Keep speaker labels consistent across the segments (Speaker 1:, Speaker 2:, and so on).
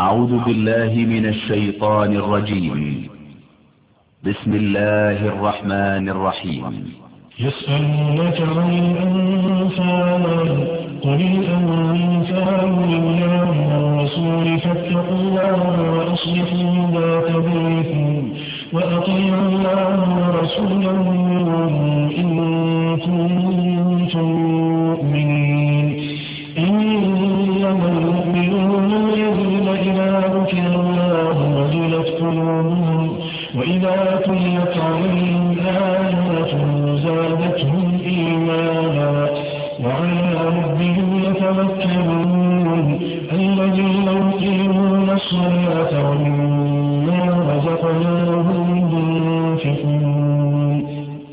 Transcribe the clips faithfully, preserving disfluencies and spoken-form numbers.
Speaker 1: أعوذ بالله من الشيطان الرجيم. بسم الله الرحمن الرحيم.
Speaker 2: يسألونك عن الأنفال قل الأنفال لله والرسول فاتقوا الله وأصلحوا ذات بينكم وأطيعوا الله ورسوله إن كنتم مؤمنين. إنما المؤمنون الذين إذا ذكر الله وجلت قلوبهم وإذا تليت عليهم آياته زادتهم إيمانا وعلى ربهم يتوكلون. الذين يقيمون الصلاة ومما رزقناهم ينفقون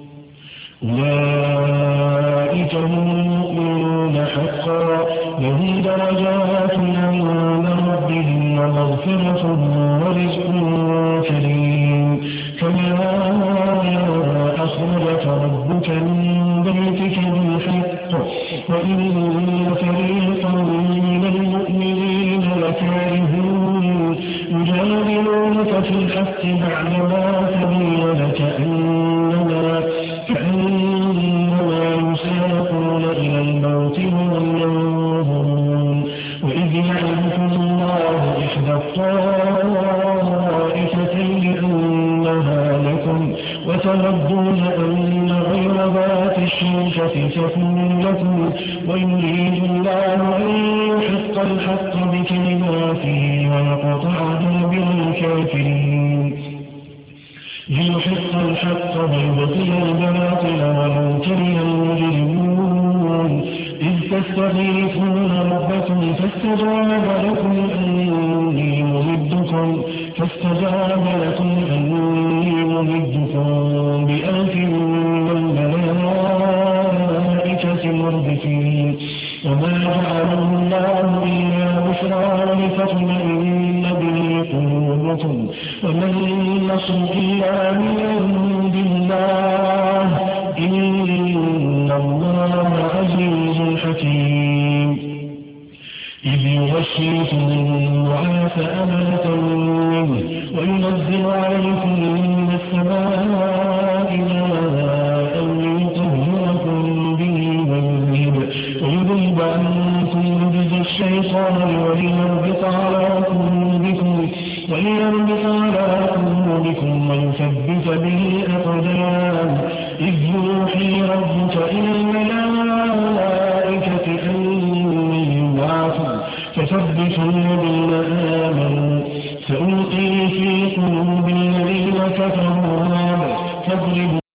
Speaker 2: أولئك هم المؤمنون حقا لهم درجات عند ربهم ومغفرة ورزق كريم. كما أخرجك ربك من بيتك بالحق وإن فريقا من المؤمنين لكارهون يجادلونك في الحق بعدما تبين كأنما كأنما يساقون إلى الموت وهم ينظرون. وإذ يعدكم الله إحدى الطائفتين أنها لكم وتودون أن غير ذات الشوكة تكون لكم ويريد الله أن يحق الحق بكلماته ويقطع دابر الكافرين. ليحق الحق ويبطل الباطل ولو كره المجرمون. إذ تستغيثون ربكم فاستجاب لكم أني ممدكم فاستجاب لكم أني ممدكم بألف من الملائكة مردفين. وما جعله الله إلا بشرى لتطمئن به قلوبكم وما النصر إلا من عند الله إن الله عزيز حكيم. إذ يغشيكم النعاس أمنة منه وينزل عليكم من السماء ماء ليطهركم به ويذهب عنكم رجز الشيطان وليربط على قلوبكم وليربط على قلوبكم ويثبت به الأقدام. إذ يوحي ربك إلى الملائكة أني معكم فثبتوا الذين آمنوا سألقي في قلوب الذين كفروا الرعب فاضربوا